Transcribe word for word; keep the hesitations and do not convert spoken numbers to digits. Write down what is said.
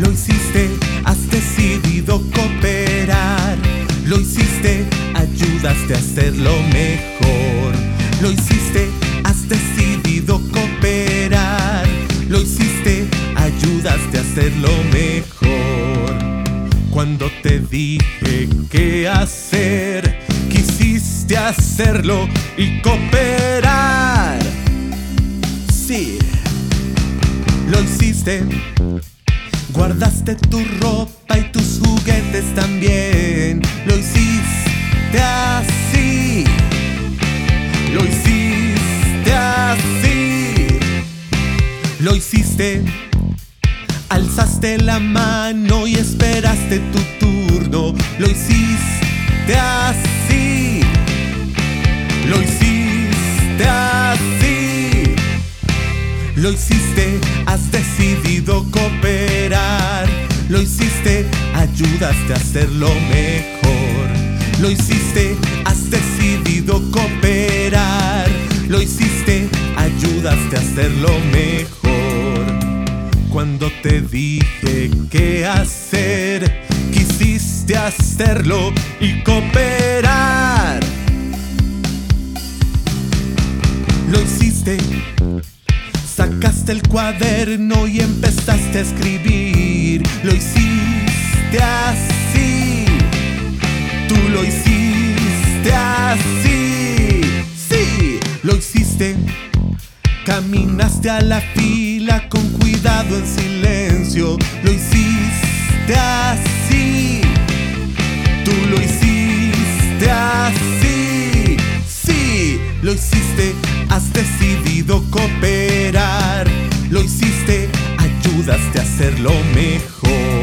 Lo hiciste, has decidido cooperar. Lo hiciste, ayudaste a hacerlo mejor. Lo hiciste, has decidido cooperar. Lo hiciste, ayudaste a hacerlo mejor. Cuando te dije qué hacer, quisiste hacerlo y cooperar. Sí, lo hiciste. Guardaste tu ropa y tus juguetes también. Lo hiciste así. Lo hiciste así. Lo hiciste. Alzaste la mano y esperaste tu turno. Lo hiciste así. Lo hiciste así. Lo hiciste, has decidido cooperar. Lo hiciste, ayudaste a hacerlo mejor. Lo hiciste, has decidido cooperar. Lo hiciste, ayudaste a hacerlo mejor. Cuando te dije qué hacer, quisiste hacerlo y cooperar. Lo hiciste. Sacaste el cuaderno y empezaste a escribir. Lo hiciste así. Tú lo hiciste así. Sí, lo hiciste. Caminaste a la fila con cuidado en silencio. Lo hiciste así. Tú lo hiciste así. Sí, lo hiciste. Has decidido cooperar. Lo hiciste, ayudaste a hacerlo mejor.